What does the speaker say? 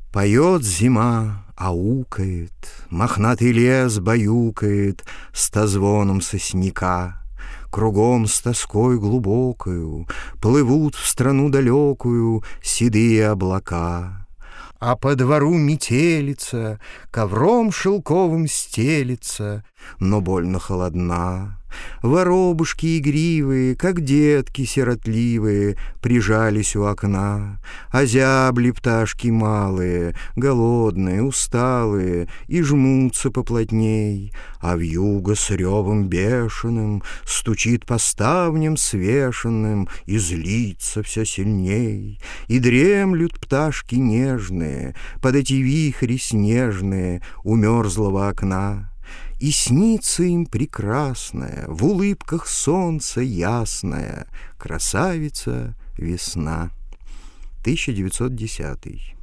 Поет зима, аукает, мохнатый лес баюкает стозвоном сосняка. Кругом с тоской глубокою плывут в страну далекую седые облака. А по двору метелица, ковром шелковым стелится, но больно холодна. Воробушки игривые, как детки сиротливые, прижались у окна. Озябли пташки малые, голодные, усталые, и жмутся поплотней. А вьюга с ревом бешеным стучит по ставням свешенным и злится все сильней. И дремлют пташки нежные под эти вихри снежные у мерзлого окна. И снится им прекрасная, в улыбках солнца ясная красавица весна. 1910